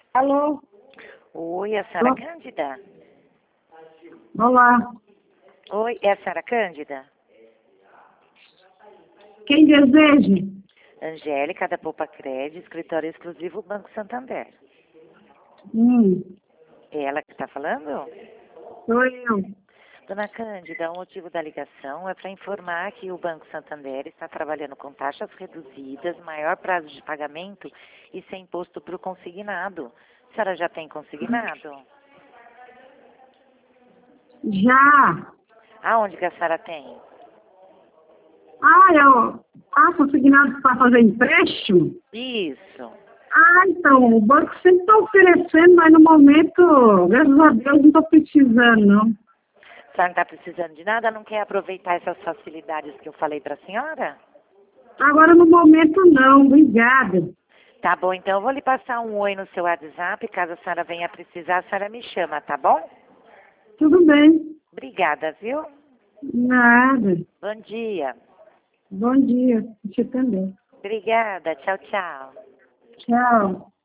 Alô? Oi, é a Sara Cândida? Olá. Oi, é a Sara Cândida? Quem deseja? Angélica, da Poupa Crédito, escritório exclusivo Banco Santander. É ela que está falando? Sou eu. Dona Cândida, o motivo da ligação é para informar que o Banco Santander está trabalhando com taxas reduzidas, maior prazo de pagamento e sem imposto para o consignado. A senhora já tem consignado? Já. Aonde que a senhora tem? Eu consignado para fazer empréstimo? Isso. Então, o banco sempre está oferecendo, mas no momento, graças a Deus, não estou precisando, não. A senhora não está precisando de nada? Não quer aproveitar essas facilidades que eu falei para a senhora? Agora, no momento, não. Obrigada. Tá bom, então eu vou lhe passar um oi no seu WhatsApp. Caso a senhora venha precisar, a senhora me chama, tá bom? Tudo bem. Obrigada, viu? Nada. Bom dia. Bom dia. Você também. Obrigada. Tchau, tchau. Tchau.